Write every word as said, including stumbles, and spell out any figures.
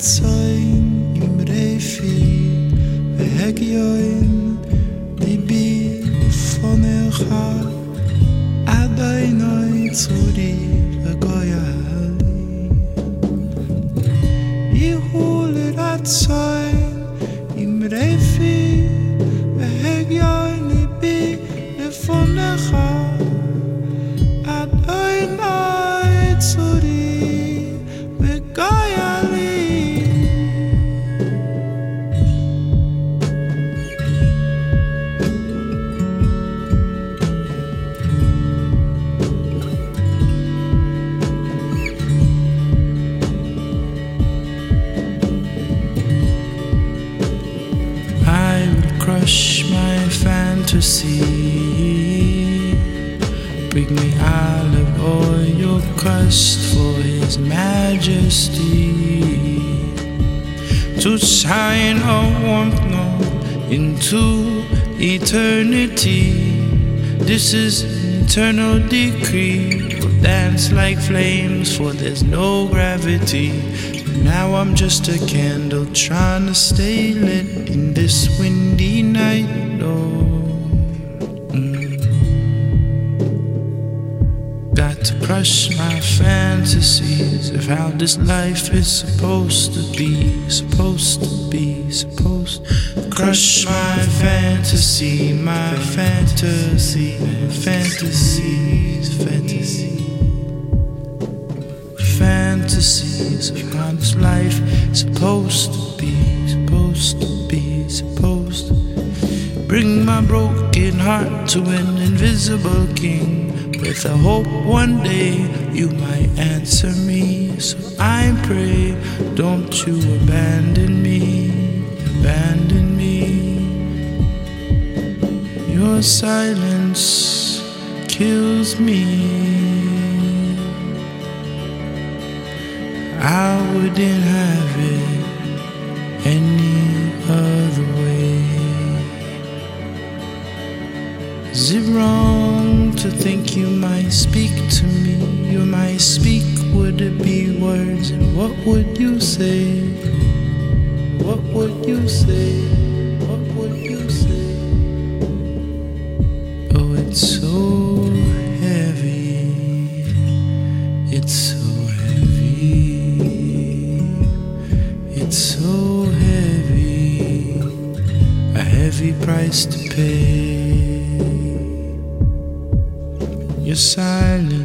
עצוין עם רפי והגיון ליבי לפונך עדיין צורי וגוילי יהיו לרצוין עם רפי והגיון ליבי לפונך עדיין צורי וגוילי Crush my fantasy, bring me olive oil crust for His Majesty, to shine a warmth known into eternity. This is an eternal decree. We'll dance like flames, for there's no gravity. Now I'm just a candle trying to stay lit in this windy night. Oh, mm. Got to crush my fantasies of how this life is supposed to be, supposed to be, supposed to crush my fantasy, my fantasy, fantasies, fantasies. Fantasies of how this life is supposed to be, supposed to be, supposed to bring my broken heart to an invisible king, with a hope one day you might answer me. So I pray, don't you abandon me, abandon me. Your silence kills me. I wouldn't have it any other way. Is it wrong to think you might speak to me? You might speak, would it be words? And what would you say? What would you say? What would you say? Oh, it's so heavy. It's so It's so heavy, a heavy price to pay. Your silence